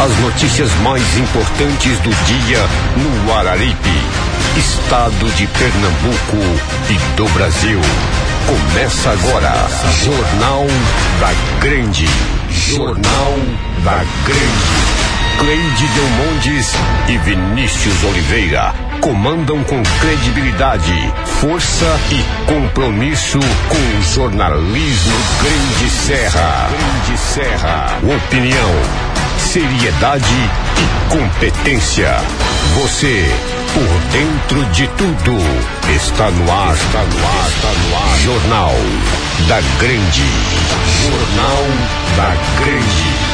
As notícias mais importantes do dia no Araripe, estado de Pernambuco e do Brasil. Começa agora, Jornal da Grande. Jornal da Grande. Cleide Delmondes e Vinícius Oliveira comandam com credibilidade, força e compromisso com o jornalismo Grande Serra. Grande Serra. Opinião, seriedade e competência. Você, por dentro de tudo, está no ar, está no ar, está no ar. Jornal da Grande. Jornal da Grande.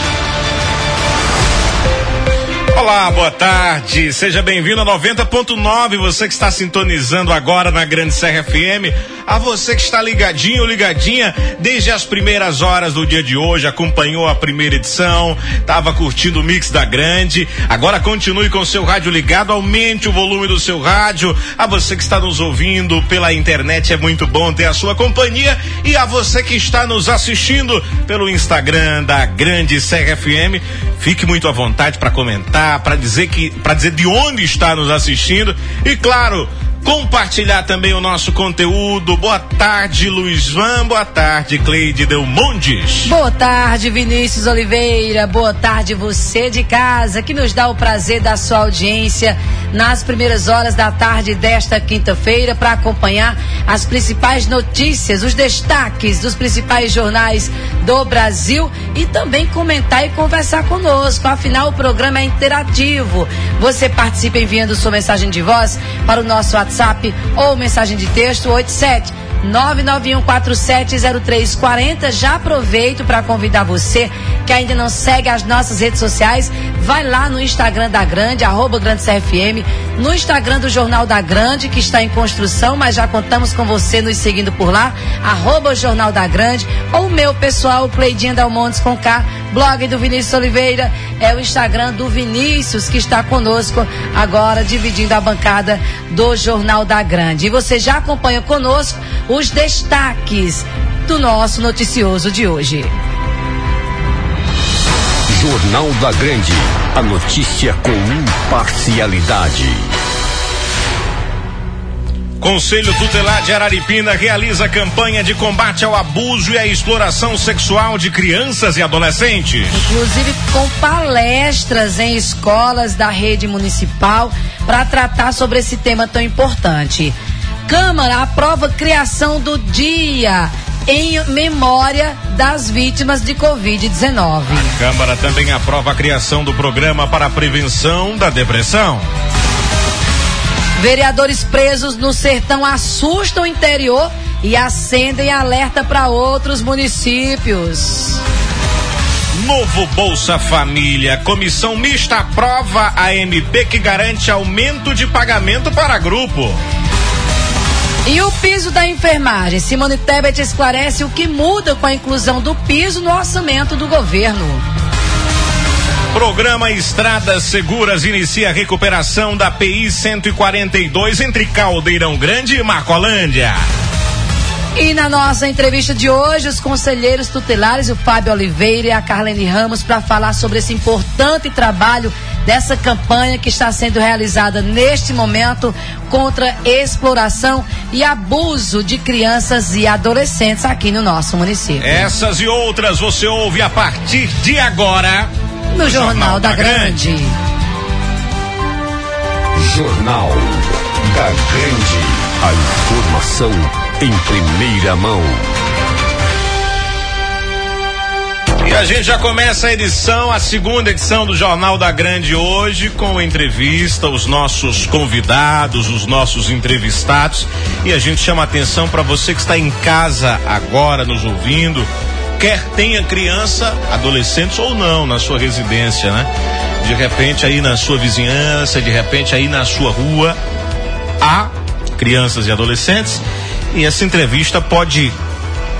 Olá, boa tarde, seja bem-vindo a 90.9, você que está sintonizando agora na Grande Serra FM, a você que está ligadinho, ligadinha, desde as primeiras horas do dia de hoje, acompanhou a primeira edição, estava curtindo o Mix da Grande, agora continue com o seu rádio ligado, aumente o volume do seu rádio, a você que está nos ouvindo pela internet, é muito bom ter a sua companhia, e a você que está nos assistindo pelo Instagram da Grande Serra FM, fique muito à vontade para comentar, para dizer de onde está nos assistindo e, claro, compartilhar também o nosso conteúdo. Boa tarde, Luiz Van. Boa tarde, Cleide Delmondes. Boa tarde, Vinícius Oliveira. Boa tarde, você de casa, que nos dá o prazer da sua audiência nas primeiras horas da tarde desta quinta-feira para acompanhar as principais notícias, os destaques dos principais jornais do Brasil e também comentar e conversar conosco. Afinal, o programa é interativo. Você participa enviando sua mensagem de voz para o nosso WhatsApp ou mensagem de texto 87-991470340. Já aproveito para convidar você que ainda não segue as nossas redes sociais, vai lá no Instagram da Grande, @GrandeCFM, no Instagram do Jornal da Grande, que está em construção, mas já contamos com você nos seguindo por lá, @Jornal da Grande, ou o meu pessoal, Cleidinha Delmondes com K, blog do Vinícius Oliveira, é o Instagram do Vinícius, que está conosco agora, dividindo a bancada do Jornal da Grande. E você já acompanha conosco os destaques do nosso noticioso de hoje. Jornal da Grande, a notícia com imparcialidade. Conselho Tutelar de Araripina realiza campanha de combate ao abuso e à exploração sexual de crianças e adolescentes. Inclusive com palestras em escolas da rede municipal para tratar sobre esse tema tão importante. Câmara aprova criação do dia em memória das vítimas de Covid-19. A Câmara também aprova a criação do programa para a prevenção da depressão. Vereadores presos no sertão assustam o interior e acendem alerta para outros municípios. Novo Bolsa Família. Comissão mista aprova a MP que garante aumento de pagamento para grupo. E o piso da enfermagem. Simone Tebet esclarece o que muda com a inclusão do piso no orçamento do governo. Programa Estradas Seguras inicia a recuperação da PI 142 entre Caldeirão Grande e Marcolândia. E na nossa entrevista de hoje, os conselheiros tutelares, o Fábio Oliveira e a Carlene Ramos, para falar sobre esse importante trabalho dessa campanha que está sendo realizada neste momento contra exploração e abuso de crianças e adolescentes aqui no nosso município. Essas e outras você ouve a partir de agora no Jornal da Grande. Jornal da Grande. A informação em primeira mão. E a gente já começa a segunda edição do Jornal da Grande hoje com entrevista, os nossos convidados, os nossos entrevistados, e a gente chama a atenção para você que está em casa agora nos ouvindo, quer tenha criança, adolescentes ou não na sua residência, né? De repente aí na sua vizinhança, de repente aí na sua rua, há crianças e adolescentes, e essa entrevista pode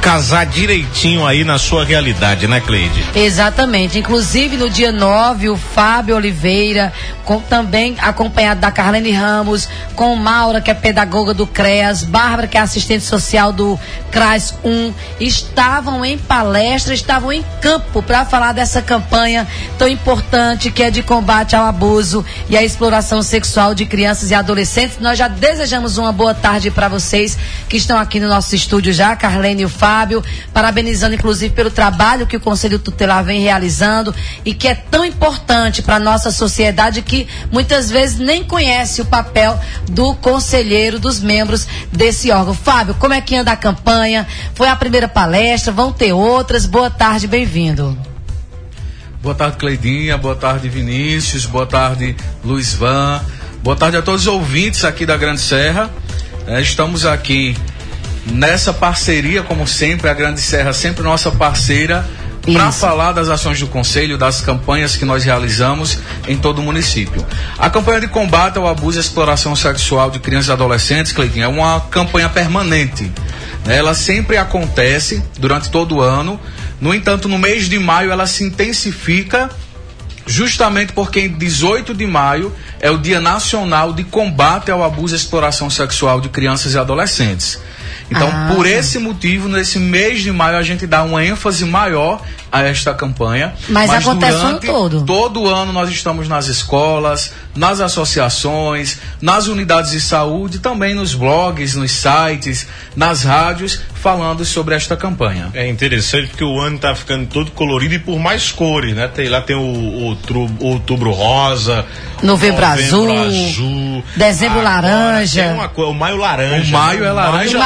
casar direitinho aí na sua realidade, né, Cleide? Exatamente. Inclusive, no dia 9, o Fábio Oliveira, também acompanhado da Carlene Ramos, com Maura, que é pedagoga do CREAS, Bárbara, que é assistente social do CRAS 1, estavam em palestra, estavam em campo para falar dessa campanha tão importante que é de combate ao abuso e à exploração sexual de crianças e adolescentes. Nós já desejamos uma boa tarde para vocês que estão aqui no nosso estúdio já, Carlene e o Fábio, parabenizando inclusive pelo trabalho que o Conselho Tutelar vem realizando e que é tão importante para a nossa sociedade que muitas vezes nem conhece o papel do conselheiro, dos membros desse órgão. Fábio, como é que anda a campanha? Foi a primeira palestra, vão ter outras. Boa tarde, bem-vindo. Boa tarde, Cleidinha, boa tarde, Vinícius, boa tarde, Luiz Van, boa tarde a todos os ouvintes aqui da Grande Serra. Estamos aqui nessa parceria, como sempre, a Grande Serra sempre nossa parceira, para falar das ações do Conselho, das campanhas que nós realizamos em todo o município. A campanha de combate ao abuso e exploração sexual de crianças e adolescentes, Cleitinho, é uma campanha permanente. Ela sempre acontece durante todo o ano. No entanto, no mês de maio ela se intensifica justamente porque em 18 de maio é o Dia Nacional de Combate ao Abuso e Exploração Sexual de Crianças e Adolescentes. Então, por esse motivo, nesse mês de maio, a gente dá uma ênfase maior a esta campanha. Mas acontece o ano todo. Todo ano nós estamos nas escolas, nas associações, nas unidades de saúde, também nos blogs, nos sites, nas rádios, falando sobre esta campanha. É interessante porque o ano está ficando todo colorido e por mais cores, né? Tem o outubro rosa, novembro azul, dezembro laranja. O maio laranja. O maio é laranja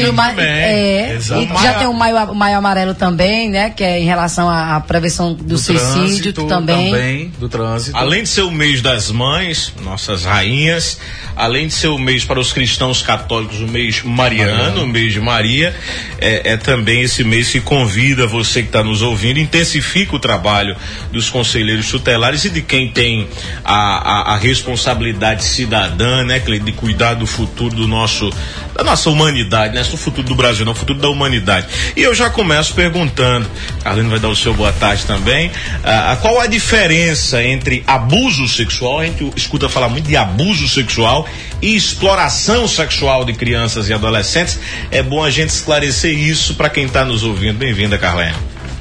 também. Já tem o maio amarelo também, né? Que é em relação à prevenção do suicídio também. Do trânsito. Além de ser o mês das mães, nossas rainhas, além de ser o mês para os cristãos católicos, o mês mariano, o mês de Maria, é também esse mês que convida você que está nos ouvindo, intensifica o trabalho dos conselheiros tutelares e de quem tem a responsabilidade cidadã, né, de cuidar do futuro da nossa humanidade, né, do futuro do Brasil, não, o futuro da humanidade. E eu já começo perguntando, Carlene vai dar o seu boa tarde também, qual a diferença entre abuso sexual, a gente escuta falar muito de abuso sexual e exploração sexual de crianças e adolescentes. É bom a gente esclarecer isso para quem está nos ouvindo. Bem-vinda, Carlene.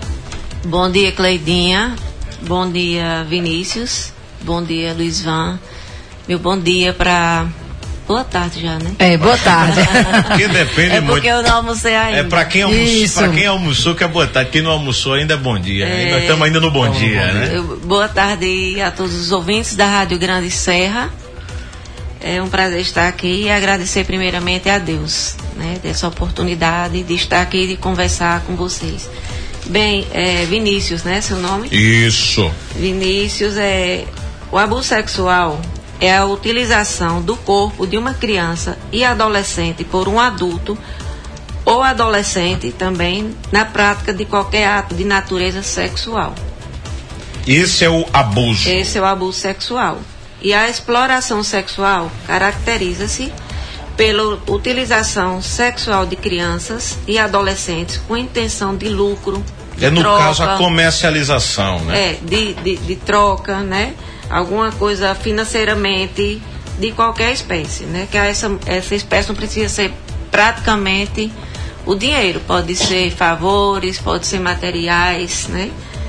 Bom dia, Cleidinha. Bom dia, Vinícius. Bom dia, Luiz Van. Meu bom dia para... Boa tarde já, né? Boa tarde. Porque depende muito. Porque eu não almocei ainda. É para quem almoçou que é boa tarde. Quem não almoçou ainda é bom dia. Nós estamos ainda no bom dia, né? Boa tarde a todos os ouvintes da Rádio Grande Serra. É um prazer estar aqui e agradecer primeiramente a Deus, né? Dessa oportunidade de estar aqui e de conversar com vocês. Bem, Vinícius, né? Seu nome? Isso. Vinícius, o abuso sexual é a utilização do corpo de uma criança e adolescente por um adulto ou adolescente também na prática de qualquer ato de natureza sexual. Esse é o abuso. Esse é o abuso sexual. E a exploração sexual caracteriza-se pela utilização sexual de crianças e adolescentes com intenção de lucro, de no troca, caso a comercialização, né? De troca, né? Alguma coisa financeiramente de qualquer espécie, né? Que essa espécie não precisa ser praticamente o dinheiro, pode ser favores, pode ser materiais, né?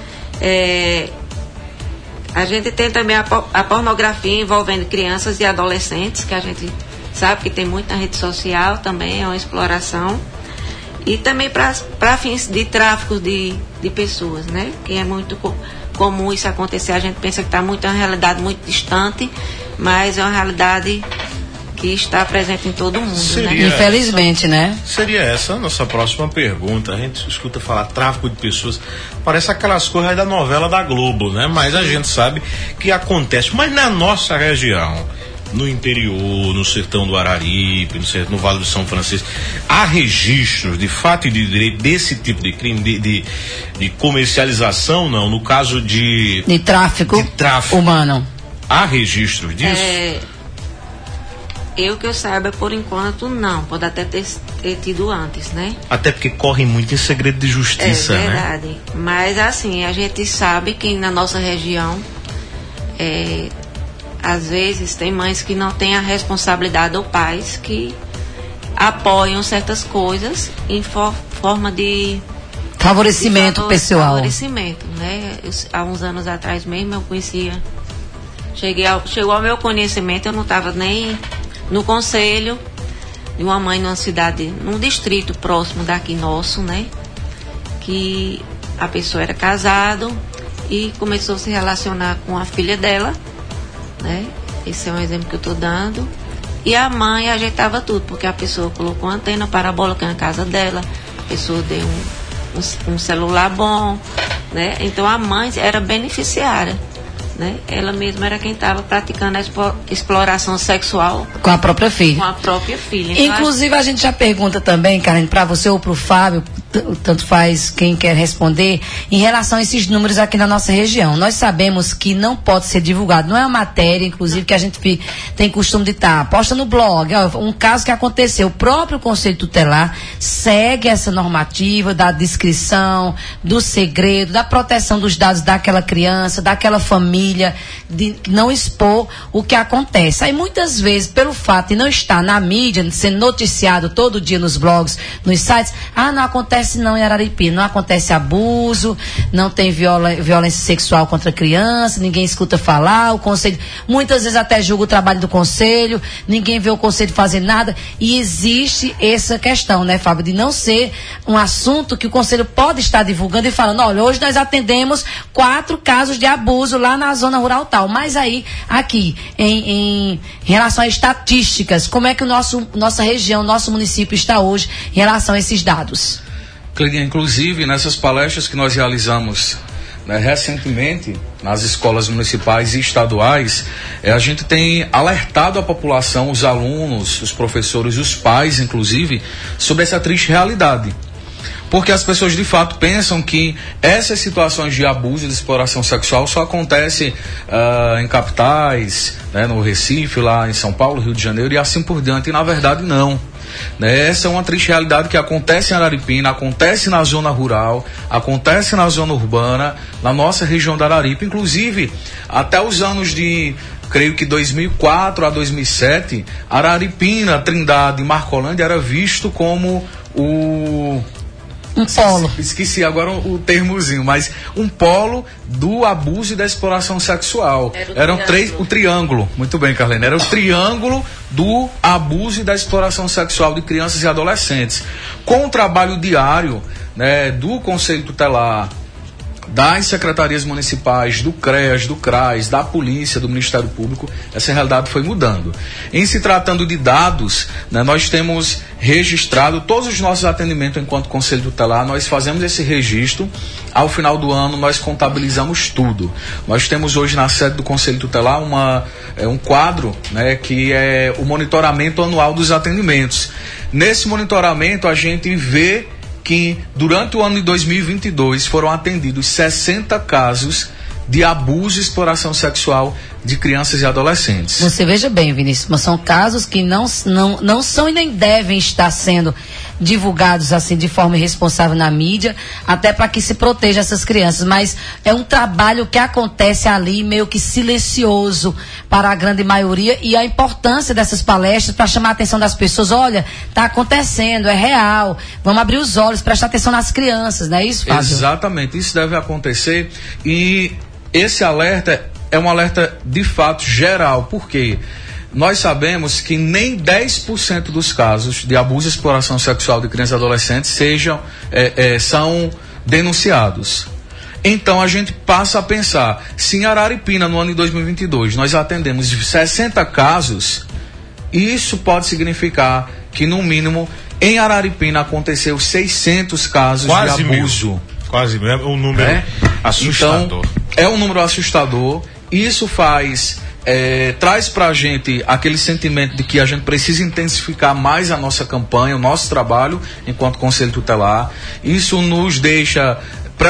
A gente tem também a pornografia envolvendo crianças e adolescentes, que a gente sabe que tem muito na rede social, também é uma exploração. E também para fins de tráfico de pessoas, né? Que é muito comum isso acontecer. A gente pensa que está muito, é uma realidade muito distante, mas é uma realidade que está presente em todo mundo, né? Infelizmente, né? Seria essa a nossa próxima pergunta. A gente escuta falar tráfico de pessoas, parece aquelas coisas aí da novela da Globo, né? Mas a gente sabe que acontece. Mas na nossa região, no interior, no sertão do Araripe, no Vale do São Francisco, há registros de fato e de direito desse tipo de crime, de comercialização, não, no caso de tráfico humano. Há registros disso? que eu saiba, por enquanto, não. Pode até ter tido antes, né? Até porque corre muito em segredo de justiça, né? É verdade. Né? Mas, assim, a gente sabe que na nossa região, às vezes, tem mães que não têm a responsabilidade, ou pais que apoiam certas coisas em forma de favorecimento pessoal. Favorecimento, né? Há uns anos atrás mesmo eu conhecia... Chegou ao meu conhecimento, eu não estava nem no conselho de uma mãe numa cidade, num distrito próximo daqui nosso, né? Que a pessoa era casada e começou a se relacionar com a filha dela, né? Esse é um exemplo que eu estou dando. E a mãe ajeitava tudo, porque a pessoa colocou uma antena parabólica na casa dela, a pessoa deu um celular bom, né? Então a mãe era beneficiária. Né? Ela mesma era quem estava praticando a exploração sexual com a própria filha. Com a própria filha. Então, inclusive, a gente já pergunta também, Carmen, para você ou para o Fábio, tanto faz quem quer responder, em relação a esses números aqui na nossa região. Nós sabemos que não pode ser divulgado, não é uma matéria, inclusive, que a gente tem costume de estar, posta no blog, um caso que aconteceu. O próprio Conselho Tutelar segue essa normativa da descrição, do segredo, da proteção dos dados daquela criança, daquela família, de não expor o que acontece. Aí muitas vezes, pelo fato de não estar na mídia, de ser noticiado todo dia nos blogs, nos sites, não acontece não em Araripina, não acontece abuso, não tem violência sexual contra criança, ninguém escuta falar, o conselho, muitas vezes até julga o trabalho do conselho, ninguém vê o conselho fazer nada, e existe essa questão, né, Fábio, de não ser um assunto que o conselho pode estar divulgando e falando, olha, hoje nós atendemos 4 casos de abuso lá na zona rural tal, mas aí, aqui, em relação a estatísticas, como é que nossa região, nosso município está hoje em relação a esses dados? Cleidinha, inclusive, nessas palestras que nós realizamos, né, recentemente, nas escolas municipais e estaduais, a gente tem alertado a população, os alunos, os professores, os pais, inclusive, sobre essa triste realidade. Porque as pessoas de fato pensam que essas situações de abuso e de exploração sexual só acontecem em capitais, né, no Recife, lá em São Paulo, Rio de Janeiro e assim por diante, e na verdade não. Né? Essa é uma triste realidade que acontece em Araripina, acontece na zona rural, acontece na zona urbana, na nossa região da Araripe, inclusive até os anos de... creio que 2004 a 2007, Araripina, Trindade e Marcolândia era visto como um polo. Esqueci agora o termozinho, mas um polo do abuso e da exploração sexual. Eram o triângulo. Muito bem, Carlene. Era o triângulo do abuso e da exploração sexual de crianças e adolescentes. Com o trabalho diário, né, do Conselho Tutelar, das secretarias municipais, do CREAS, do CRAS, da polícia, do Ministério Público, essa realidade foi mudando. Em se tratando de dados, né, nós temos registrado todos os nossos atendimentos enquanto Conselho Tutelar, nós fazemos esse registro, ao final do ano nós contabilizamos tudo. Nós temos hoje na sede do Conselho Tutelar um quadro, né, que é o monitoramento anual dos atendimentos. Nesse monitoramento a gente vê que durante o ano de 2022 foram atendidos 60 casos de abuso e exploração sexual de crianças e adolescentes. Você veja bem, Vinícius, mas são casos que não são e nem devem estar sendo divulgados assim de forma irresponsável na mídia, até para que se proteja essas crianças, mas é um trabalho que acontece ali meio que silencioso para a grande maioria, e a importância dessas palestras para chamar a atenção das pessoas, olha, está acontecendo, é real, vamos abrir os olhos, prestar atenção nas crianças, não é isso, Fábio? Exatamente, isso deve acontecer, e esse alerta é um alerta de fato geral, porque nós sabemos que nem 10% dos casos de abuso e exploração sexual de crianças e adolescentes são denunciados. Então a gente passa a pensar, se em Araripina no ano de 2022 nós atendemos 60 casos, isso pode significar que no mínimo em Araripina aconteceu 600 casos quase de abuso. Mil. Quase mil, é um número assustador. Então, é um número assustador, isso traz pra gente aquele sentimento de que a gente precisa intensificar mais a nossa campanha, o nosso trabalho enquanto Conselho Tutelar. Isso nos deixa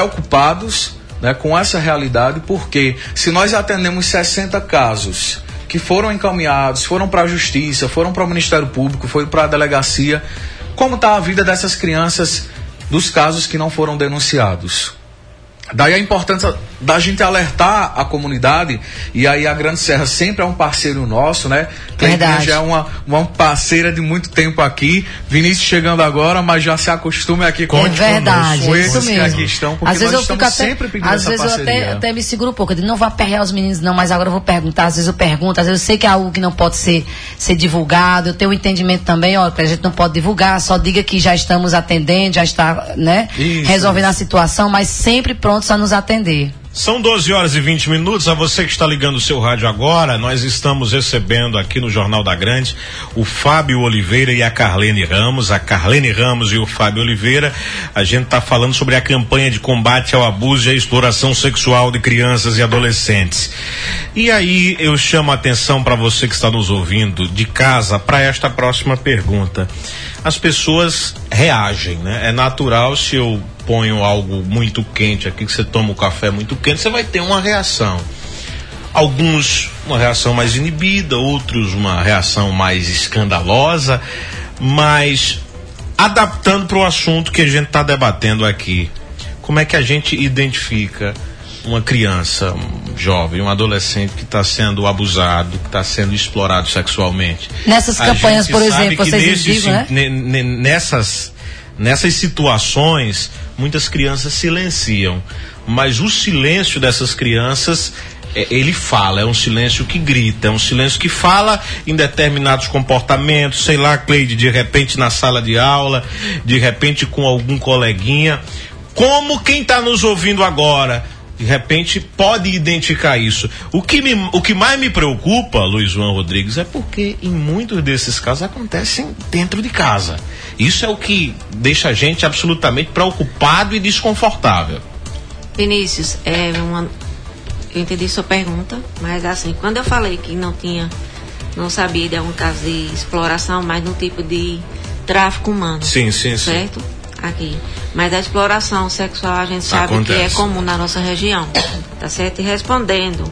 preocupados, né, com essa realidade, porque se nós atendemos 60 casos que foram encaminhados, foram para a justiça, foram para o Ministério Público, foram para a delegacia. Como está a vida dessas crianças dos casos que não foram denunciados? Daí a importância da gente alertar a comunidade, e aí a Grande Serra sempre é um parceiro nosso, né? Cleidinha já é uma parceira de muito tempo aqui. Vinícius chegando agora, mas já se acostume aqui com esses que aqui estão, porque às vezes nós estamos sempre pedindo essa parceria. Às vezes eu até me seguro um pouco, eu digo, não vou aperrear os meninos não, mas agora eu vou perguntar, às vezes eu pergunto, às vezes eu sei que é algo que não pode ser divulgado, eu tenho um entendimento também, ó, que a gente não pode divulgar, só diga que já estamos atendendo, já está, né, resolvendo a situação, mas sempre prontos a nos atender. São 12h20. A você que está ligando o seu rádio agora, nós estamos recebendo aqui no Jornal da Grande o Fábio Oliveira e a Carlene Ramos. A Carlene Ramos e o Fábio Oliveira. A gente está falando sobre a campanha de combate ao abuso e à exploração sexual de crianças e adolescentes. E aí eu chamo a atenção para você que está nos ouvindo de casa para esta próxima pergunta. As pessoas reagem, né? É natural, se eu ponho algo muito quente aqui, que você toma um café muito quente, você vai ter uma reação. Alguns uma reação mais inibida, outros uma reação mais escandalosa, mas adaptando para o assunto que a gente está debatendo aqui. Como é que a gente identifica uma criança, um jovem, um adolescente que está sendo abusado, que está sendo explorado sexualmente? Nessas campanhas, por exemplo, vocês indicam, né? Nessas situações, muitas crianças silenciam, mas o silêncio dessas crianças, ele fala, é um silêncio que grita, é um silêncio que fala em determinados comportamentos, sei lá, Cleide, de repente na sala de aula, de repente com algum coleguinha. Como quem está nos ouvindo agora, de repente, pode identificar isso. O que mais me preocupa, Luiz João Rodrigues, é porque em muitos desses casos acontecem dentro de casa. Isso é o que deixa a gente absolutamente preocupado e desconfortável. Vinícius, eu entendi sua pergunta, mas assim, quando eu falei que não sabia de algum caso de exploração, mas no tipo de tráfico humano. Sim. Certo? Aqui. Mas a exploração sexual a gente sabe que é comum na nossa região. Tá certo? E respondendo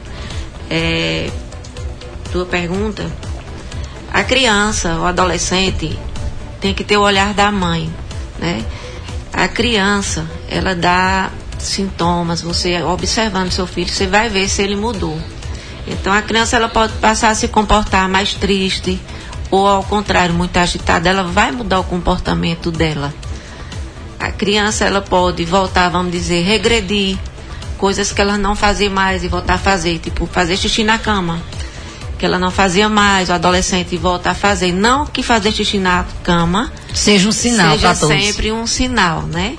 tua pergunta, a criança, o adolescente, tem que ter o olhar da mãe, né? A criança, ela dá sintomas, você observando seu filho, você vai ver se ele mudou. Então a criança, ela pode passar a se comportar mais triste, ou ao contrário, muito agitada, ela vai mudar o comportamento dela. A criança, ela pode voltar, vamos dizer, regredir, coisas que ela não fazia mais e voltar a fazer, tipo fazer xixi na cama, que ela não fazia mais, o adolescente volta a fazer. Não que fazer xixi na cama seja um sinal para todos. Seja sempre um sinal, né?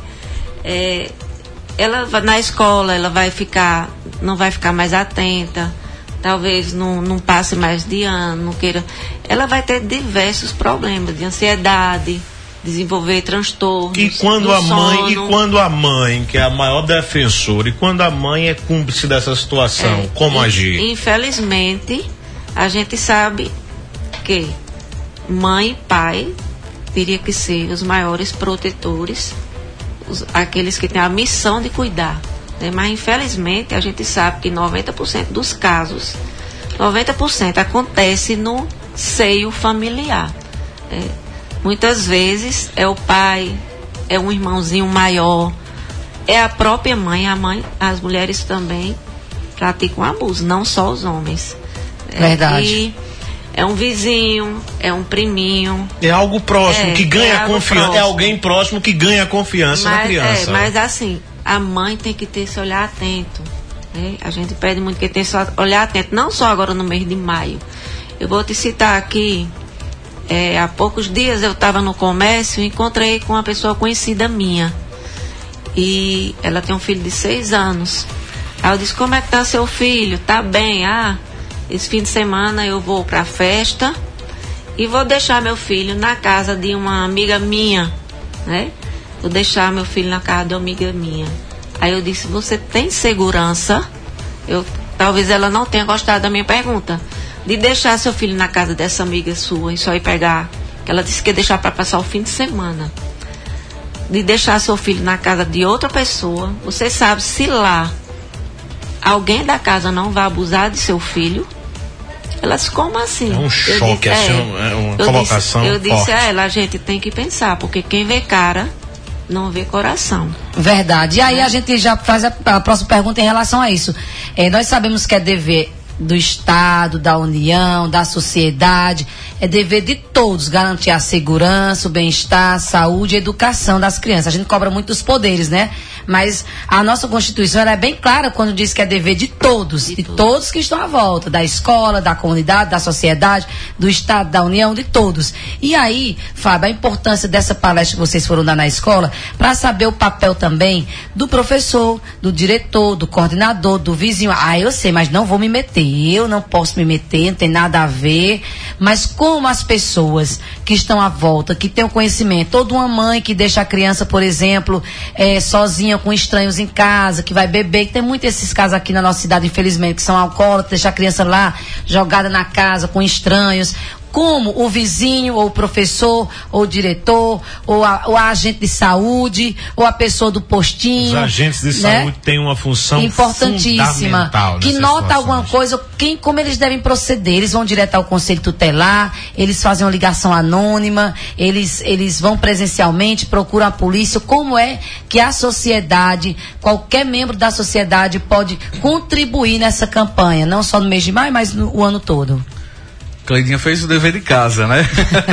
Ela na escola, ela não vai ficar mais atenta, talvez não passe mais de ano, não queira. Ela vai ter diversos problemas de ansiedade, desenvolver transtornos. E quando a mãe, que é a maior defensora, e quando a mãe é cúmplice dessa situação, como agir? Infelizmente, a gente sabe que mãe e pai teria que ser os maiores protetores, aqueles que têm a missão de cuidar, né? Mas infelizmente a gente sabe que 90% dos casos, 90% acontece no seio familiar. Muitas vezes é o pai, é um irmãozinho maior, é a própria mãe. As mulheres também praticam abuso, não só os homens. Verdade. E é um vizinho, é um priminho. É algo próximo que ganha confiança. Próximo. É alguém próximo que ganha confiança na criança. Mas assim, a mãe tem que ter esse olhar atento, né? A gente pede muito que tenha esse olhar atento, não só agora no mês de maio. Eu vou te citar aqui. Há poucos dias eu estava no comércio e encontrei com uma pessoa conhecida minha. E ela tem um filho de 6 anos. Aí eu disse, como é que tá seu filho? Tá bem? Esse fim de semana eu vou pra festa e vou deixar meu filho na casa de uma amiga minha, né? Vou deixar meu filho na casa de uma amiga minha. Aí eu disse, você tem segurança? Talvez ela não tenha gostado da minha pergunta. De deixar seu filho na casa dessa amiga sua e só ir pegar, que ela disse que ia deixar para passar o fim de semana. De deixar seu filho na casa de outra pessoa, você sabe se lá alguém da casa não vai abusar de seu filho? Elas, como assim? É um choque, uma colocação Eu disse forte. a ela, a gente tem que pensar, porque quem vê cara não vê coração. Verdade. E aí a gente já faz a próxima pergunta em relação a isso. Nós sabemos que é dever do Estado, da União, da sociedade, é dever de todos garantir a segurança, o bem-estar, a saúde e a educação das crianças. A gente cobra muito dos poderes, né? Mas a nossa Constituição ela é bem clara quando diz que é dever de todos, de todos que estão à volta, da escola, da comunidade, da sociedade, do Estado, da União, de todos. E aí, Fábio, a importância dessa palestra que vocês foram dar na escola, para saber o papel também do professor, do diretor, do coordenador, do vizinho. Eu sei, mas não vou me meter, eu não posso me meter, não tem nada a ver. Mas como as pessoas que estão à volta, que têm o conhecimento, toda uma mãe que deixa a criança, por exemplo, sozinha com estranhos em casa, que vai beber, que tem muitos esses casos aqui na nossa cidade, infelizmente, que são alcoólatras, deixa a criança lá, jogada na casa com estranhos. Como o vizinho, ou o professor, ou o diretor, ou a agente de saúde, ou a pessoa do postinho. Os agentes de saúde têm uma função importantíssima, que nota alguma coisa, como eles devem proceder. Eles vão direto ao conselho tutelar, eles fazem uma ligação anônima, eles vão presencialmente, procuram a polícia. Como é que a sociedade, qualquer membro da sociedade pode contribuir nessa campanha, não só no mês de maio, mas o ano todo? Cleidinha fez o dever de casa, né?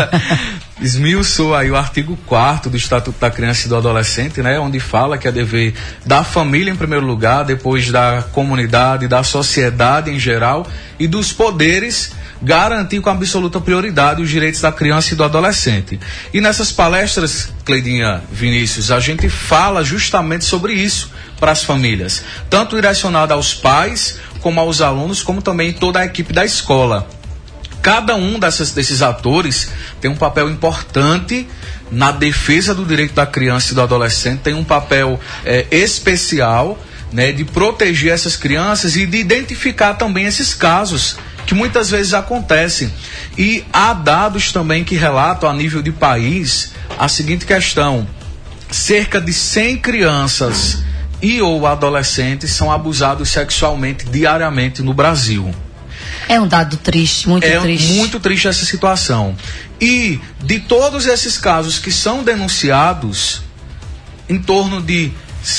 Esmiuçou aí o artigo 4º do Estatuto da Criança e do Adolescente, né? Onde fala que é dever da família em primeiro lugar, depois da comunidade, da sociedade em geral e dos poderes garantir com absoluta prioridade os direitos da criança e do adolescente. E nessas palestras, Cleidinha, Vinícius, a gente fala justamente sobre isso para as famílias, tanto direcionada aos pais, como aos alunos, como também toda a equipe da escola. Cada um desses atores tem um papel importante na defesa do direito da criança e do adolescente, tem um papel especial, né, de proteger essas crianças e de identificar também esses casos que muitas vezes acontecem. E há dados também que relatam a nível de país a seguinte questão: cerca de 100 crianças e ou adolescentes são abusados sexualmente diariamente no Brasil. É um dado triste, muito triste. É muito triste essa situação. E de todos esses casos que são denunciados, em torno de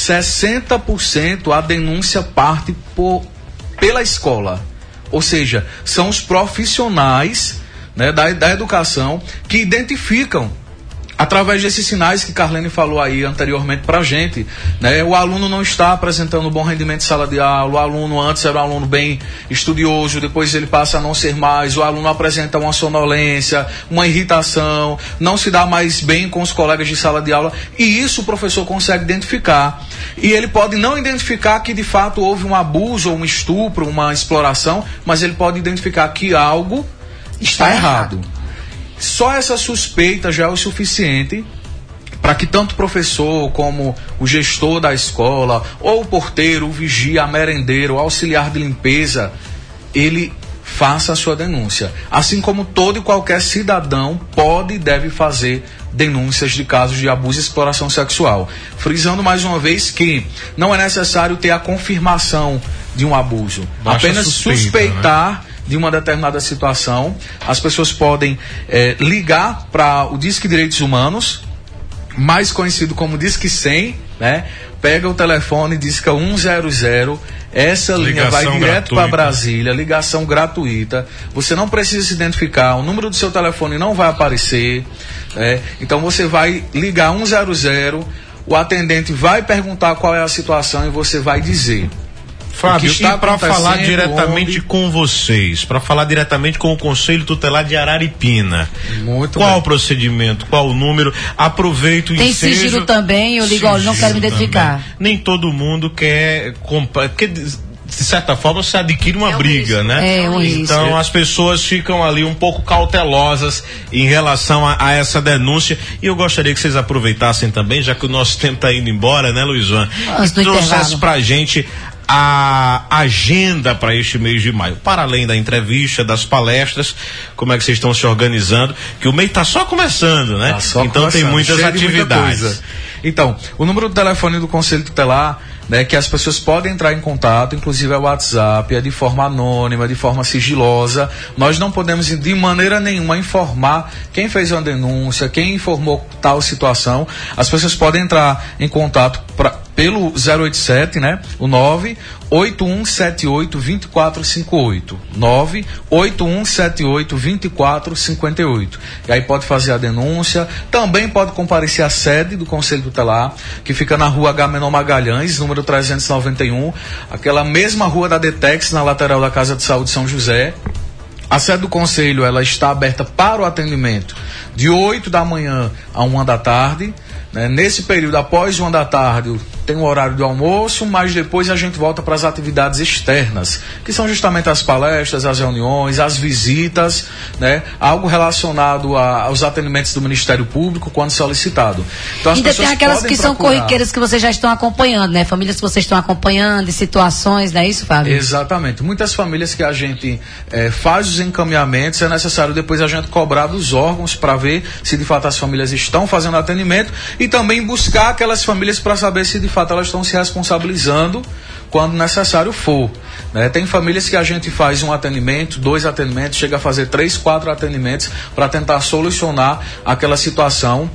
60% a denúncia parte pela escola. Ou seja, são os profissionais, né, da educação que identificam, através desses sinais que Carlene falou aí anteriormente pra gente, né? O aluno não está apresentando bom rendimento em sala de aula, o aluno antes era um aluno bem estudioso, depois ele passa a não ser mais, o aluno apresenta uma sonolência, uma irritação, não se dá mais bem com os colegas de sala de aula, e isso o professor consegue identificar. E ele pode não identificar que de fato houve um abuso, ou um estupro, uma exploração, mas ele pode identificar que algo está errado. Só essa suspeita já é o suficiente para que tanto o professor como o gestor da escola, ou o porteiro, o vigia, a merendeiro, o auxiliar de limpeza, ele faça a sua denúncia. Assim como todo e qualquer cidadão pode e deve fazer denúncias de casos de abuso e exploração sexual. Frisando mais uma vez que não é necessário ter a confirmação de um abuso. Basta apenas suspeitar, né, de uma determinada situação. As pessoas podem ligar para o Disque Direitos Humanos, mais conhecido como Disque 100, né? Pega o telefone, disca 100, essa linha vai direto para Brasília, ligação gratuita. Você não precisa se identificar, o número do seu telefone não vai aparecer, né? Então você vai ligar 100, o atendente vai perguntar qual é a situação e você vai dizer. Fábio, e para falar diretamente com vocês, para falar diretamente com o Conselho Tutelar de Araripina, qual o procedimento, qual o número? Aproveito e tem sigilo também, eu ligo, não quero me identificar. Também. Nem todo mundo quer comprar, porque de certa forma você adquire uma briga, né? Então as pessoas ficam ali um pouco cautelosas em relação a essa denúncia, e eu gostaria que vocês aproveitassem também, já que o nosso tempo está indo embora, né, Luiz-Van? E trouxesse pra gente a agenda para este mês de maio, para além da entrevista, das palestras, como é que vocês estão se organizando, que o mês está só começando, né? Então tem muitas atividades. Então, o número do telefone do Conselho Tutelar, né, que as pessoas podem entrar em contato, inclusive é o WhatsApp, é de forma anônima, de forma sigilosa. Nós não podemos de maneira nenhuma informar quem fez uma denúncia, quem informou tal situação. As pessoas podem entrar em contato pelo 087, né, o 98178-2458, 98178-2458. E aí pode fazer a denúncia, também pode comparecer à sede do Conselho Tutelar, que fica na rua Agamenon Magalhães, número 391, aquela mesma rua da Detex, na lateral da Casa de Saúde São José. A sede do Conselho, ela está aberta para o atendimento de 8 da manhã a 1 da tarde. Né? Nesse período, após 1 da tarde, tem o horário do almoço, mas depois a gente volta para as atividades externas, que são justamente as palestras, as reuniões, as visitas, né? Algo relacionado aos atendimentos do Ministério Público quando solicitado. Então, ainda tem aquelas que são corriqueiras que vocês já estão acompanhando, né? Famílias que vocês estão acompanhando, e situações, não é isso, Fábio? Exatamente. Muitas famílias que a gente faz os encaminhamentos, é necessário depois a gente cobrar dos órgãos para ver se de fato as famílias estão fazendo atendimento e também buscar aquelas famílias para saber se de fato elas estão se responsabilizando quando necessário for. Né? Tem famílias que a gente faz um atendimento, 2 atendimentos, chega a fazer 3, 4 atendimentos para tentar solucionar aquela situação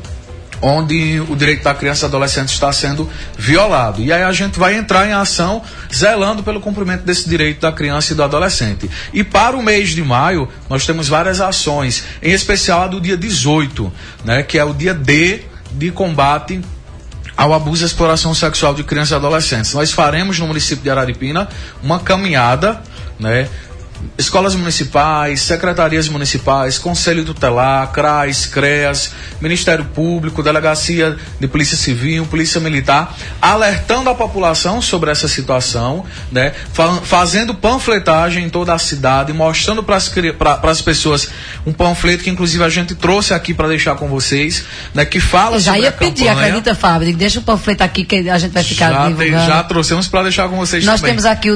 onde o direito da criança e adolescente está sendo violado. E aí a gente vai entrar em ação zelando pelo cumprimento desse direito da criança e do adolescente. E para o mês de maio, nós temos várias ações, em especial a do dia 18, né, que é o dia D de combate ao abuso e exploração sexual de crianças e adolescentes. Nós faremos no município de Araripina uma caminhada, né? Escolas municipais, secretarias municipais, Conselho Tutelar, CRAS, CREAS, Ministério Público, Delegacia de Polícia Civil, Polícia Militar, alertando a população sobre essa situação, né? Fazendo panfletagem em toda a cidade, mostrando para as pessoas um panfleto que inclusive a gente trouxe aqui para deixar com vocês, né? Que fala sobre a campanha. Já ia pedir, acredita, Fábio, deixa o panfleto aqui que a gente vai ficar divulgando. Já trouxemos para deixar com vocês Nós também. Nós temos aqui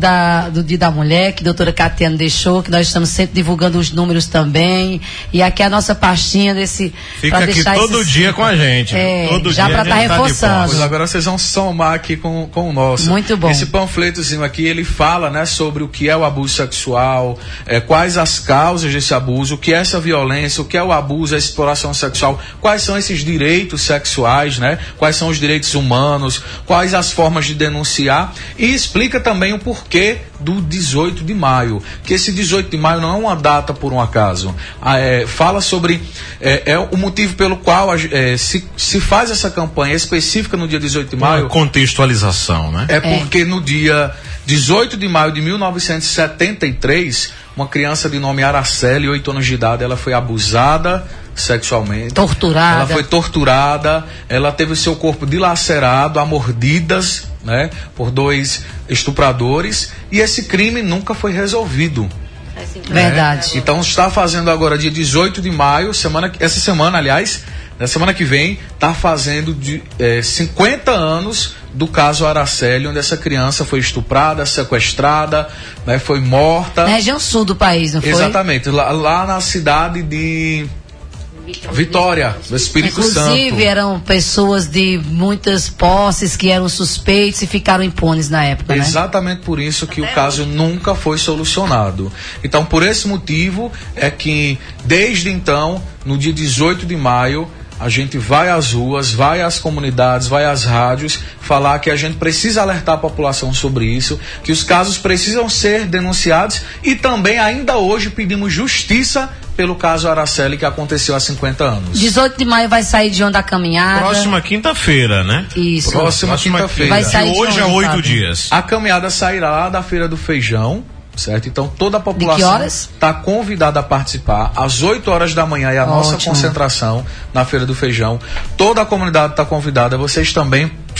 do Dia da Mulher, que a doutora Catiana deixou, que nós estamos sempre divulgando os números também, e aqui a nossa pastinha desse... Fica aqui todo dia com a gente. Todo já para estar reforçando. Pois agora vocês vão somar aqui com o nosso. Muito bom. Esse panfletozinho aqui, ele fala, né, sobre o que é o abuso sexual, quais as causas desse abuso, o que é essa violência, o que é o abuso, a exploração sexual, quais são esses direitos sexuais, né, quais são os direitos humanos, quais as formas de denunciar, e explica também o porquê do 18 de maio, que esse 18 de maio não é uma data por um acaso. Fala sobre o motivo pelo qual se faz essa campanha específica no dia 18 de maio. Uma contextualização, né? Porque no dia 18 de maio de 1973, uma criança de nome Araceli, 8 anos de idade, ela foi abusada sexualmente. Torturada. Ela foi torturada, ela teve o seu corpo dilacerado a mordidas, né, por 2 estupradores, e esse crime nunca foi resolvido. Verdade. Então está fazendo agora dia 18 de maio, essa semana, aliás, na semana que vem, está fazendo 50 anos do caso Araceli, onde essa criança foi estuprada, sequestrada, né, foi morta. Na região sul do país, não foi? Exatamente, lá na cidade de Vitória, do Espírito Santo. Inclusive eram pessoas de muitas posses que eram suspeitos e ficaram impunes na época, né? Exatamente por isso que o caso nunca foi solucionado. Então, por esse motivo é que desde então, no dia 18 de maio, a gente vai às ruas, vai às comunidades, vai às rádios, falar que a gente precisa alertar a população sobre isso, que os casos precisam ser denunciados, e também ainda hoje pedimos justiça pelo caso Araceli, que aconteceu há 50 anos. 18 de maio vai sair de onde a caminhada? Próxima quinta-feira, né? Isso. Próxima quinta-feira. Vai sair de hoje a 8 dias. A caminhada sairá lá da Feira do Feijão, certo? Então toda a população está convidada a participar. Às 8 horas da manhã é a nossa concentração na Feira do Feijão. Toda a comunidade está convidada. Vocês também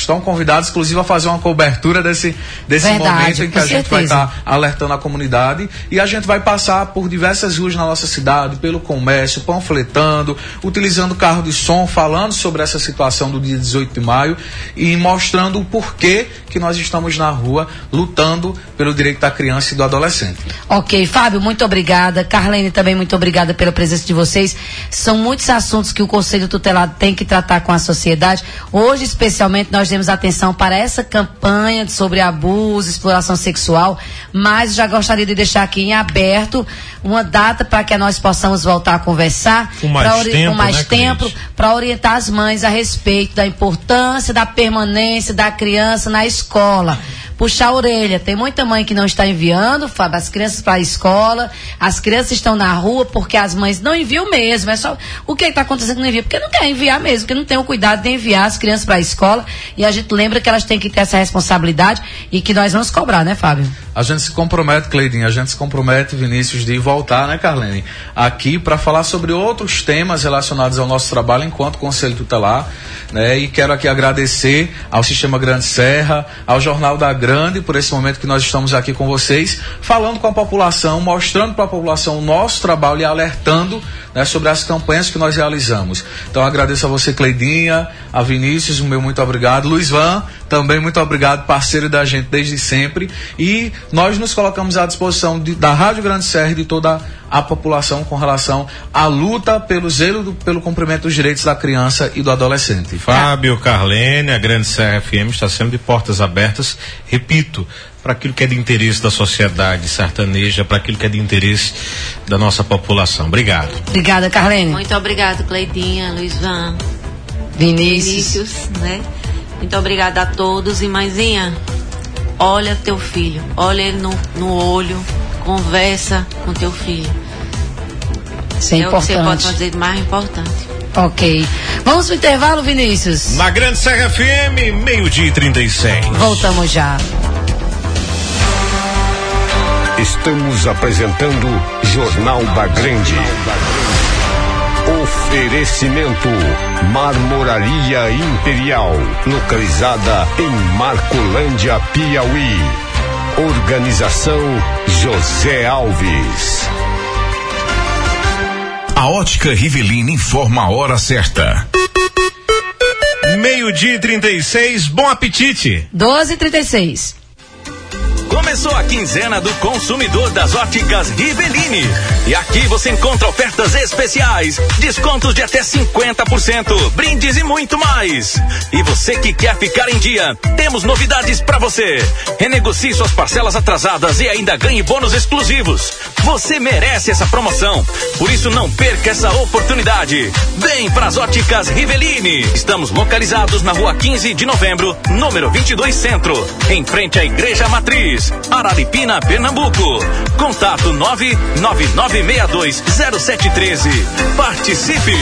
estão convidados, inclusive, a fazer uma cobertura desse momento em que a gente vai estar alertando a comunidade, e a gente vai passar por diversas ruas na nossa cidade, pelo comércio, panfletando, utilizando carro de som, falando sobre essa situação do dia 18 de maio e mostrando o porquê que nós estamos na rua lutando pelo direito da criança e do adolescente. Ok, Fábio, muito obrigada. Carlene, também muito obrigada pela presença de vocês. São muitos assuntos que o Conselho Tutelado tem que tratar com a sociedade. Hoje, especialmente, nós demos atenção para essa campanha sobre abuso, exploração sexual, mas já gostaria de deixar aqui em aberto uma data para que nós possamos voltar a conversar com mais tempo, para orientar as mães a respeito da importância da permanência da criança na escola. Puxar a orelha. Tem muita mãe que não está enviando, Fábio, as crianças para a escola, as crianças estão na rua porque as mães não enviam mesmo. É só o que está acontecendo que não envia? Porque não quer enviar mesmo, porque não tem o cuidado de enviar as crianças para a escola, e a gente lembra que elas têm que ter essa responsabilidade e que nós vamos cobrar, né, Fábio? A gente se compromete, Cleidinha, a gente se compromete, Vinícius, de voltar, né, Carlene, aqui para falar sobre outros temas relacionados ao nosso trabalho enquanto Conselho Tutelar, né, e quero aqui agradecer ao Sistema Grande Serra, ao Jornal da Grande, por esse momento que nós estamos aqui com vocês, falando com a população, mostrando para a população o nosso trabalho e alertando, né, sobre as campanhas que nós realizamos. Então agradeço a você, Cleidinha, a Vinícius, o meu muito obrigado, Luiz Van, também muito obrigado, parceiro da gente desde sempre, e nós nos colocamos à disposição da Rádio Grande Serra e de toda a população com relação à luta pelo zelo pelo cumprimento dos direitos da criança e do adolescente. Fábio, Carlene, a Grande Serra FM está sempre de portas abertas, repito, para aquilo que é de interesse da sociedade sertaneja, para aquilo que é de interesse da nossa população. Obrigado. Obrigada, Carlene. Muito obrigado, Cleidinha, Luiz Van, Vinícius, né? Muito obrigada a todos. E mãezinha, olha teu filho, olha ele no olho, conversa com teu filho. Isso é importante. O que você pode fazer de mais importante. Ok. Vamos pro intervalo, Vinícius? Na Grande Serra FM, 12:36. Voltamos já. Estamos apresentando Jornal da Grande. Oferecimento Marmoraria Imperial, localizada em Marcolândia, Piauí. Organização José Alves. A Ótica Rivelina informa a hora certa. 12:36, bom apetite. 12:36. Começou a quinzena do consumidor das óticas Rivelini. E aqui você encontra ofertas especiais, descontos de até 50%, brindes e muito mais. E você que quer ficar em dia, temos novidades para você. Renegocie suas parcelas atrasadas e ainda ganhe bônus exclusivos. Você merece essa promoção, por isso não perca essa oportunidade. Vem para as óticas Rivelini. Estamos localizados na rua 15 de novembro, número 22 Centro, em frente à Igreja Matriz, Araripina, Pernambuco. Contato 999620713. Participe!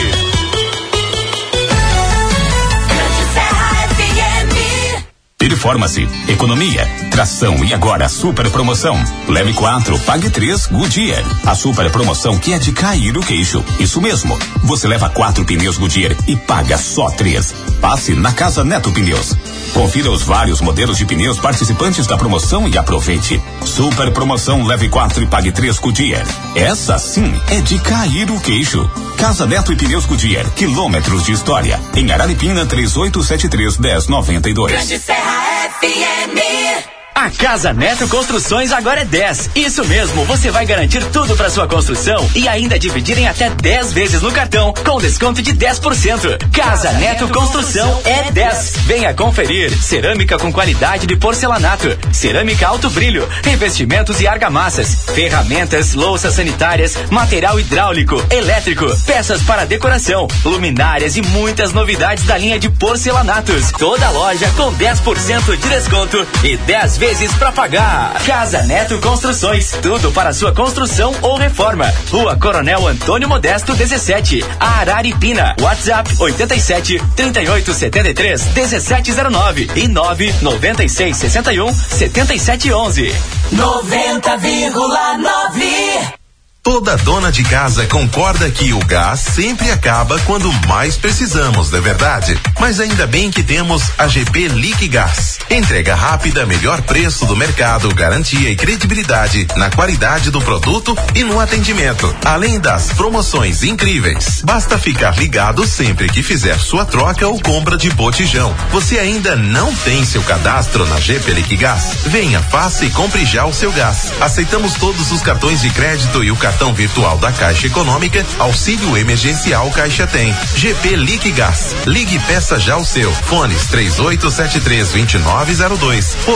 Performance, economia, tração e agora a super promoção. Leve 4, pague 3, Goodyear. A super promoção que é de cair o queixo. Isso mesmo. Você leva 4 pneus Goodyear e paga só 3. Passe na Casa Neto Pneus. Confira os vários modelos de pneus participantes da promoção e aproveite. Super promoção, leve 4 e pague 3 Goodyear. Essa sim é de cair o queixo. Casa Neto e Pneus Goodyear, quilômetros de história. Em Araripina, 3873-1092. Grande Serra FM. A Casa Neto Construções agora é 10. Isso mesmo, você vai garantir tudo para sua construção e ainda dividir em até 10 vezes no cartão, com desconto de 10%. Casa Neto Construção é 10. Venha conferir. Cerâmica com qualidade de porcelanato, cerâmica alto brilho, revestimentos e argamassas, ferramentas, louças sanitárias, material hidráulico, elétrico, peças para decoração, luminárias e muitas novidades da linha de porcelanatos. Toda loja com 10% de desconto e 10 vezes para pagar. Casa Neto Construções, tudo para sua construção ou reforma. Rua Coronel Antônio Modesto 17, Araripina. WhatsApp 87 38 73 1709 e 9 96 61 77 11. 90,9. Toda dona de casa concorda que o gás sempre acaba quando mais precisamos, não é verdade? Mas ainda bem que temos a GP Liquigás. Entrega rápida, melhor preço do mercado, garantia e credibilidade na qualidade do produto e no atendimento, além das promoções incríveis. Basta ficar ligado sempre que fizer sua troca ou compra de botijão. Você ainda não tem seu cadastro na GP Liquigás? Venha, faça e compre já o seu gás. Aceitamos todos os cartões de crédito e o cartão virtual da Caixa Econômica, auxílio emergencial Caixa tem. GP Liquigás. Ligue e peça já o seu. Fones 3873-2902 ou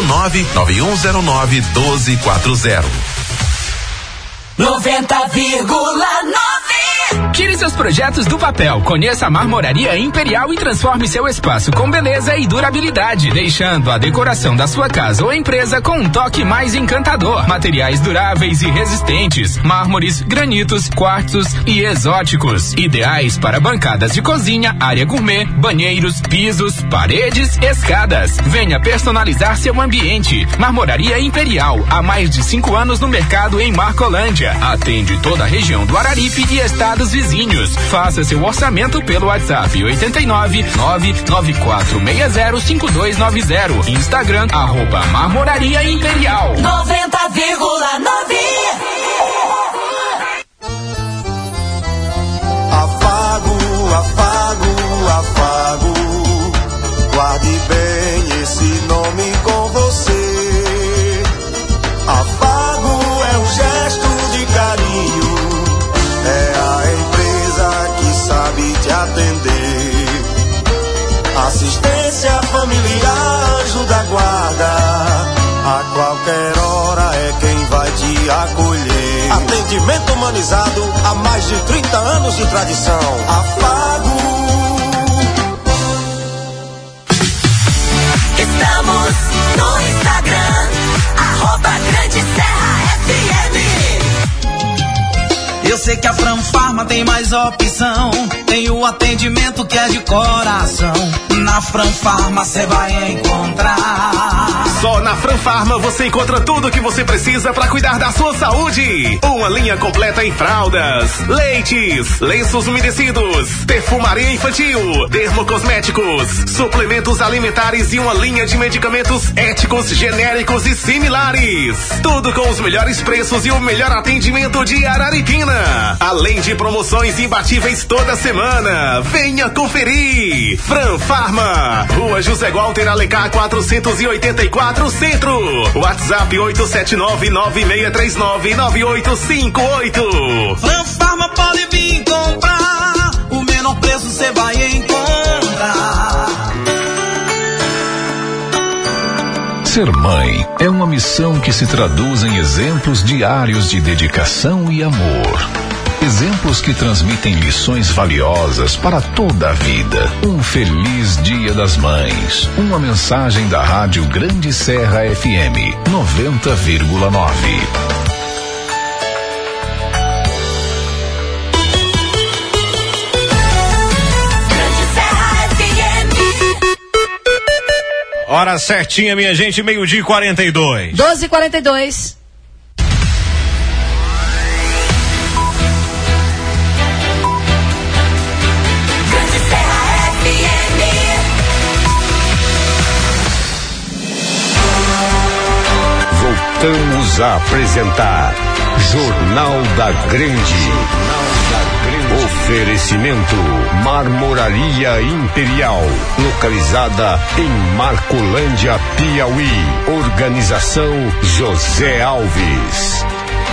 99109-1240. 90,9. Tire seus projetos do papel, conheça a Marmoraria Imperial e transforme seu espaço com beleza e durabilidade, deixando a decoração da sua casa ou empresa com um toque mais encantador. Materiais duráveis e resistentes, mármores, granitos, quartzos e exóticos, ideais para bancadas de cozinha, área gourmet, banheiros, pisos, paredes, escadas. Venha personalizar seu ambiente. Marmoraria Imperial, há mais de 5 anos no mercado em Marcolândia. Atende toda a região do Araripe e estados vizinhos. Faça seu orçamento pelo WhatsApp 89-994605290. Instagram @Marmoraria Imperial. 90,9. Afago. Guarde bem esse nome com você. Afago é um gesto de carinho. É a empresa que sabe te atender. Assistência familiar, anjo da guarda. A qualquer hora é quem vai te acolher. Atendimento humanizado há mais de 30 anos de tradição. Afago. Estamos no Instagram, @Grande Serra FM. Eu sei que a Franfarma tem mais opção, tem o atendimento que é de coração. Na Franfarma você vai encontrar. Só na Franfarma você encontra tudo o que você precisa para cuidar da sua saúde. Uma linha completa em fraldas, leites, lenços umedecidos, perfumaria infantil, dermocosméticos, suplementos alimentares e uma linha de medicamentos éticos, genéricos e similares. Tudo com os melhores preços e o melhor atendimento de Araripina. Além de promoções imbatíveis toda semana. Venha conferir. Franfarma, Rua José Walter Alencar 484 Centro. WhatsApp 87996399858. Franfarma pode vir comprar, o menor preço você vai encontrar. Ser mãe é uma missão que se traduz em exemplos diários de dedicação e amor. Exemplos que transmitem lições valiosas para toda a vida. Um feliz Dia das Mães. Uma mensagem da Rádio Grande Serra FM 90,9. Hora certinha, minha gente, 12h42. 12h42. Voltamos a apresentar Jornal da Grande. Oferecimento Marmoraria Imperial, localizada em Marcolândia, Piauí. Organização José Alves.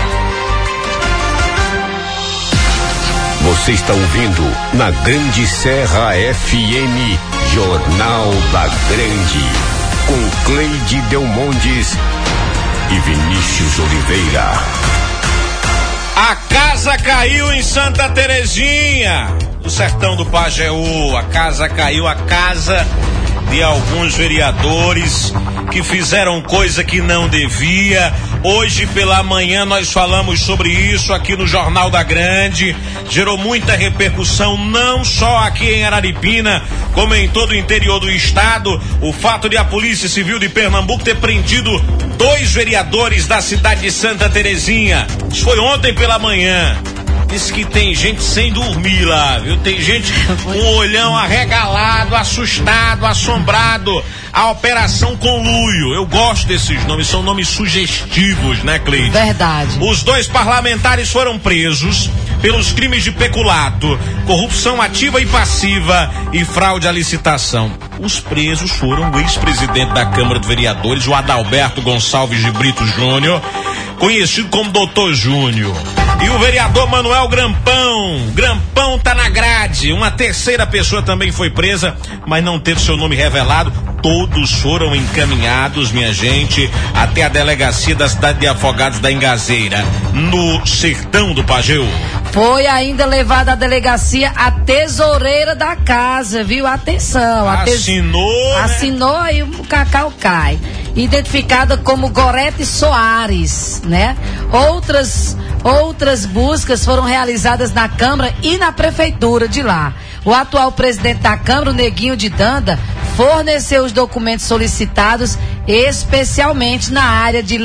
Você está ouvindo na Grande Serra FM, Jornal da Grande, com Cleide Delmondes e Vinícius Oliveira. A casa caiu em Santa Terezinha, do sertão do Pajeú. A casa caiu, a casa de alguns vereadores que fizeram coisa que não devia, Hoje pela manhã nós falamos sobre isso aqui no Jornal da Grande. Gerou muita repercussão, não só aqui em Araripina, como em todo o interior do estado, o fato de a Polícia Civil de Pernambuco ter prendido 2 vereadores da cidade de Santa Terezinha. Isso foi ontem pela manhã. Diz que tem gente sem dormir lá, viu? Tem gente com o olhão arregalado, assustado, assombrado. A Operação Conluio. Eu gosto desses nomes, são nomes sugestivos, né, Cleide? Verdade. Os 2 parlamentares foram presos pelos crimes de peculato, corrupção ativa e passiva e fraude à licitação. Os presos foram o ex-presidente da Câmara de Vereadores, o Adalberto Gonçalves de Brito Júnior, conhecido como Doutor Júnior. E o vereador Manuel Grampão. Grampão tá na grade. Uma terceira pessoa também foi presa, mas não teve seu nome revelado. Todos foram encaminhados, minha gente, até a delegacia da cidade de Afogados da Ingazeira, no sertão do Pajeú. Foi ainda levada à delegacia a tesoureira da casa, viu? Atenção. Assinou, né? Assinou, aí o cacau cai. Identificada como Gorete Soares, né? Outras buscas foram realizadas na Câmara e na Prefeitura de lá. O atual presidente da Câmara, o Neguinho de Danda, forneceu os documentos solicitados, especialmente na área de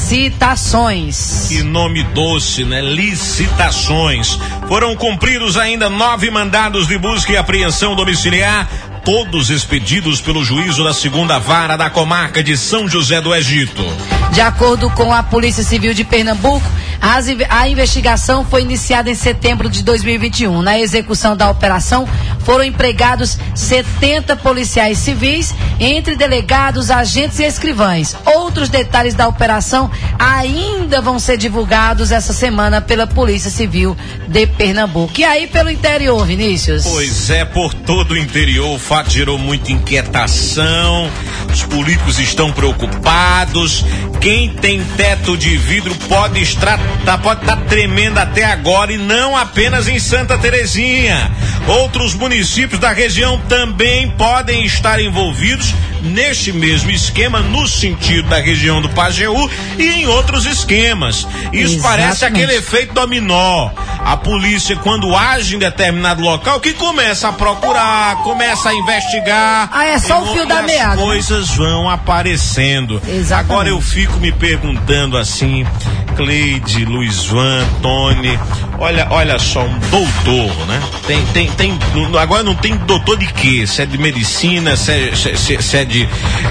licitações. Que nome doce, né? Licitações. Foram cumpridos ainda 9 mandados de busca e apreensão domiciliar, todos expedidos pelo juízo da 2ª Vara da Comarca de São José do Egito. De acordo com a Polícia Civil de Pernambuco, a investigação foi iniciada em setembro de 2021. Na execução da operação, foram empregados 70 policiais civis, entre delegados, agentes e escrivães. Outros detalhes da operação ainda vão ser divulgados essa semana pela Polícia Civil de Pernambuco. E aí pelo interior, Vinícius? Pois é, por todo o interior o fato gerou muita inquietação, os políticos estão preocupados, quem tem teto de vidro pode estar tremendo até agora, e não apenas em Santa Terezinha. Outros municípios da região também podem estar envolvidos neste mesmo esquema, no sentido da região do Pajeú e em outros esquemas. Isso parece aquele efeito dominó. A polícia, quando age em determinado local, que começa a procurar, começa a investigar. É só o fio da meada. As coisas vão aparecendo. Exatamente. Agora eu fico me perguntando assim, Cleide, Luiz Van, Tony, olha só, um doutor, né? Agora não tem doutor de quê? Se é de medicina, se é de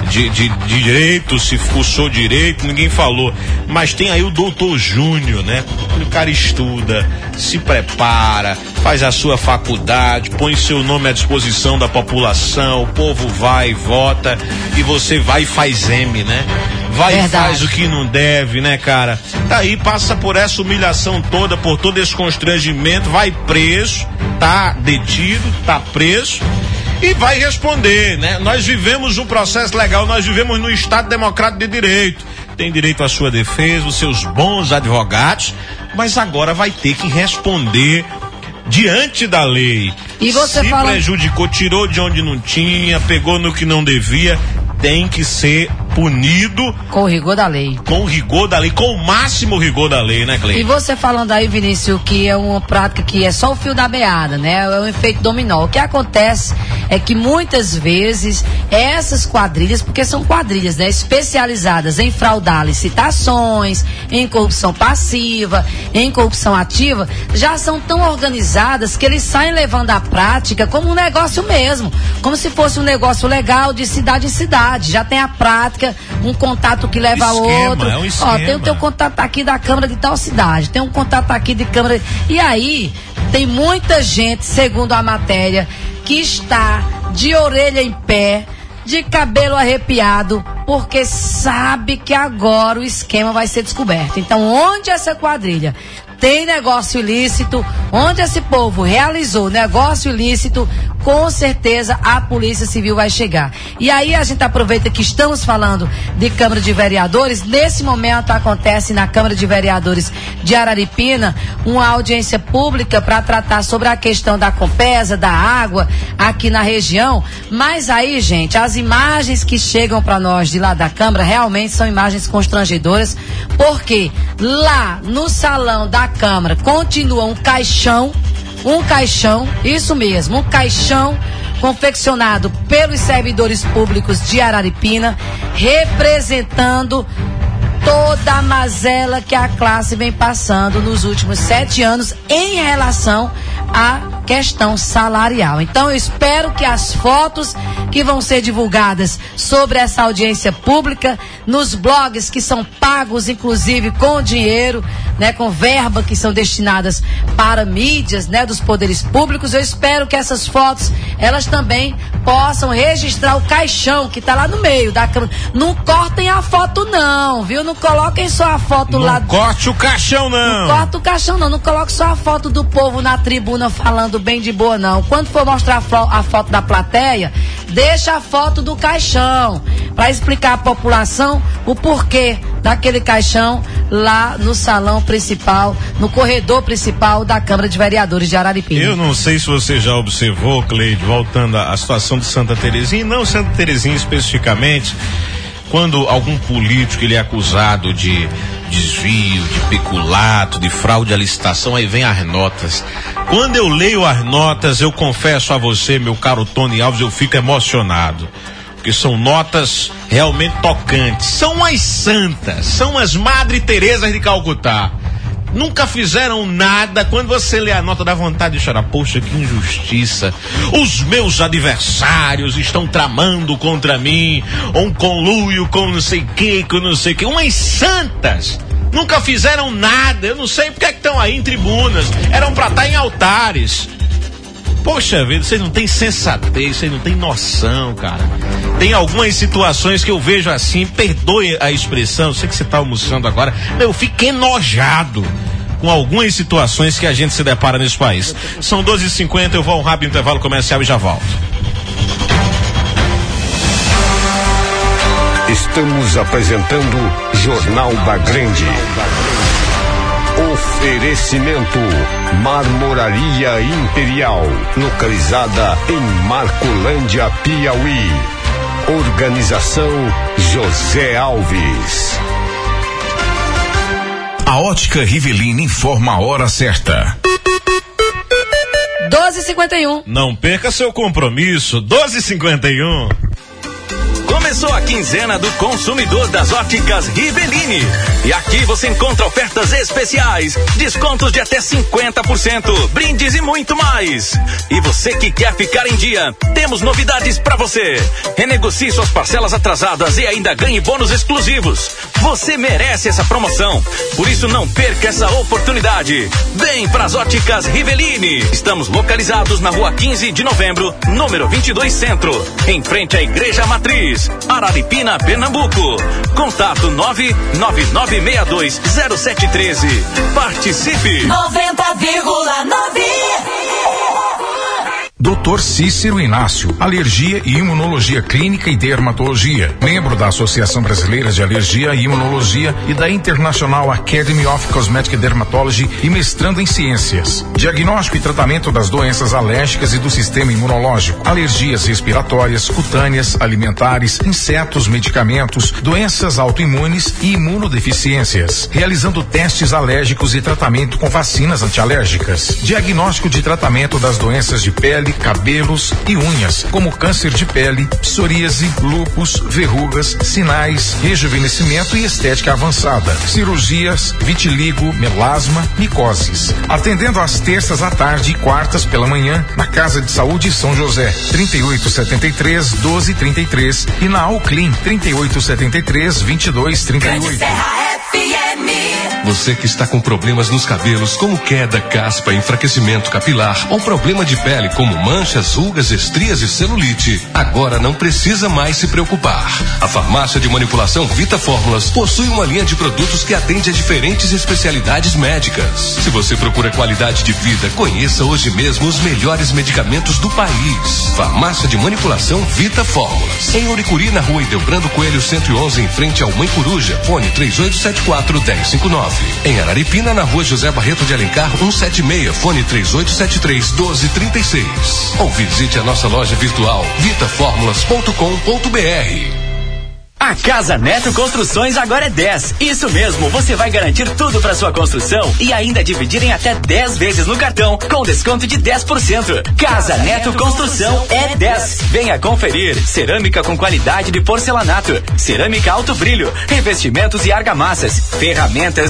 direito, se cursou direito, ninguém falou. Mas tem aí o Doutor Júnior, né? O cara estuda, se prepara, faz a sua faculdade, põe seu nome à disposição da população, o povo vai e vota, e você vai e faz M, né? Vai e faz o que não deve, né, cara? Daí passa por essa humilhação toda, por todo esse constrangimento, vai preso, tá detido, tá preso e vai responder, né? Nós vivemos um processo legal, nós vivemos no Estado Democrático de Direito. Tem direito à sua defesa, os seus bons advogados, mas agora vai ter que responder diante da lei. E você se prejudicou, tirou de onde não tinha, pegou no que não devia, tem que ser punido com o rigor da lei. Com o rigor da lei, com o máximo rigor da lei, né, Cleide? E você falando aí, Vinícius, que é uma prática que é só o fio da meada, né? É um efeito dominó. O que acontece é que muitas vezes essas quadrilhas, porque são quadrilhas, né, especializadas em fraudar licitações, em corrupção passiva, em corrupção ativa, já são tão organizadas que eles saem levando a prática como um negócio mesmo, como se fosse um negócio legal de cidade em cidade. Já tem a prática, um contato que leva ao outro. É um esquema. Ó, tem o teu contato aqui da Câmara de tal cidade, tem um contato aqui de Câmara. E aí, tem muita gente, segundo a matéria, que está de orelha em pé, de cabelo arrepiado, porque sabe que agora o esquema vai ser descoberto. Então, onde essa quadrilha tem negócio ilícito, onde esse povo realizou negócio ilícito, com certeza a Polícia Civil vai chegar. E aí a gente aproveita que estamos falando de Câmara de Vereadores. Nesse momento acontece na Câmara de Vereadores de Araripina uma audiência pública para tratar sobre a questão da Compesa, da água aqui na região. Mas aí, gente, as imagens que chegam para nós de lá da Câmara realmente são imagens constrangedoras, porque lá no salão da Câmara continua um caixão, isso mesmo, um caixão confeccionado pelos servidores públicos de Araripina, representando toda a mazela que a classe vem passando nos últimos 7 anos em relação à questão salarial. Então eu espero que as fotos que vão ser divulgadas sobre essa audiência pública nos blogs que são pagos inclusive com dinheiro, né, com verba que são destinadas para mídias, né, dos poderes públicos, eu espero que essas fotos elas também possam registrar o caixão que está lá no meio da câmera. Não cortem a foto não, viu? Não coloquem só a foto lá. Não corte o caixão não. Não corte o caixão não coloque só a foto do povo na tribuna falando bem de boa não. Quando for mostrar a foto da plateia, deixa a foto do caixão para explicar à população o porquê daquele caixão lá no salão principal, no corredor principal da Câmara de Vereadores de Araripina. Eu não sei se você já observou, Cleide, voltando à situação de Santa Terezinha, e não Santa Terezinha especificamente, quando algum político ele é acusado de desvio, de peculato, de fraude à licitação, aí vem as notas. Quando eu leio as notas, eu confesso a você, meu caro Tony Alves, eu fico emocionado. Porque são notas realmente tocantes. São as santas, são as Madre Teresas de Calcutá. Nunca fizeram nada. Quando você lê a nota, dá vontade de chorar. Poxa, que injustiça. Os meus adversários estão tramando contra mim. Um conluio com não sei o que, com não sei o que. Umas santas. Nunca fizeram nada. Eu não sei porque é que estão aí em tribunas. Eram pra estar em altares. Poxa vida, vocês não têm sensatez, vocês não têm noção, cara. Tem algumas situações que eu vejo assim, perdoe a expressão, eu sei que você está almoçando agora, eu fico enojado com algumas situações que a gente se depara nesse país. São 12h50, eu vou a um rápido intervalo comercial e já volto. Estamos apresentando Jornal da Grande. Oferecimento Marmoraria Imperial, localizada em Marcolândia, Piauí. Organização José Alves. A Ótica Rivelina informa a hora certa. 12h51. Não perca seu compromisso. 12h51. Começou a quinzena do consumidor das óticas Rivelini. E aqui você encontra ofertas especiais, descontos de até 50%, brindes e muito mais. E você que quer ficar em dia, temos novidades para você. Renegocie suas parcelas atrasadas e ainda ganhe bônus exclusivos. Você merece essa promoção. Por isso não perca essa oportunidade. Vem pras óticas Rivelini. Estamos localizados na rua 15 de novembro, número 22 Centro, em frente à Igreja Matriz, Araripina, Pernambuco. Contato 999620713. Participe. 90,9. Dr. Cícero Inácio, Alergia e Imunologia Clínica e Dermatologia, membro da Associação Brasileira de Alergia e Imunologia e da International Academy of Cosmetic Dermatology e mestrando em Ciências. Diagnóstico e tratamento das doenças alérgicas e do sistema imunológico, alergias respiratórias, cutâneas, alimentares, insetos, medicamentos, doenças autoimunes e imunodeficiências, realizando testes alérgicos e tratamento com vacinas antialérgicas. Diagnóstico de tratamento das doenças de pele, cabelos e unhas, como câncer de pele, psoríase, lúpus, verrugas, sinais, rejuvenescimento e estética avançada, cirurgias, vitiligo, melasma, micoses. Atendendo às terças à tarde e quartas pela manhã, na Casa de Saúde São José, 3873-1233 e na Alclin, 3873-2238. FM. Você que está com problemas nos cabelos, como queda, caspa, enfraquecimento capilar ou problema de pele como manchas, rugas, estrias e celulite, agora não precisa mais se preocupar. A farmácia de manipulação Vita Fórmulas possui uma linha de produtos que atende a diferentes especialidades médicas. Se você procura qualidade de vida, conheça hoje mesmo os melhores medicamentos do país. Farmácia de manipulação Vita Fórmulas. Em Uricuri, na rua Ideobrando Coelho 111, em frente ao Mãe Coruja. Fone 3874-1059. Em Araripina, na rua José Barreto de Alencar 176. Fone 3873-1236. Ou visite a nossa loja virtual vitaformulas.com.br. A Casa Neto Construções agora é 10. Isso mesmo, você vai garantir tudo para sua construção e ainda dividir em até 10 vezes no cartão, com desconto de 10%. Casa Neto Construção é 10. Venha conferir. Cerâmica com qualidade de porcelanato, cerâmica alto brilho, revestimentos e argamassas, ferramentas